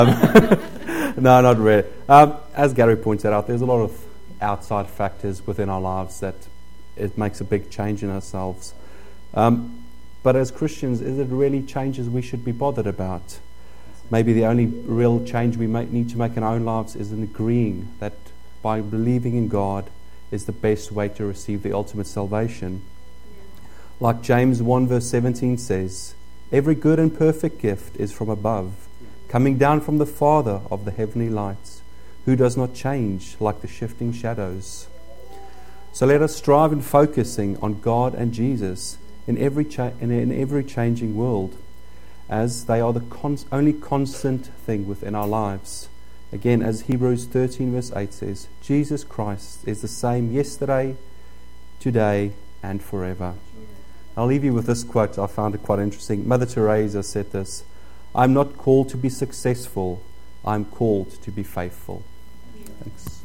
No, not really. As Gary pointed out, there's a lot of outside factors within our lives that it makes a big change in ourselves. But as Christians, is it really changes we should be bothered about? Maybe the only real change we need to make in our own lives is in agreeing that by believing in God is the best way to receive the ultimate salvation. Like James 1 verse 17 says, every good and perfect gift is from above, coming down from the Father of the heavenly lights, who does not change like the shifting shadows. So let us strive in focusing on God and Jesus in every changing world, as they are the only constant thing within our lives. Again, as Hebrews 13 verse 8 says, Jesus Christ is the same yesterday, today, and forever. I'll leave you with this quote. I found it quite interesting. Mother Teresa said this, I'm not called to be successful, I'm called to be faithful. Thanks.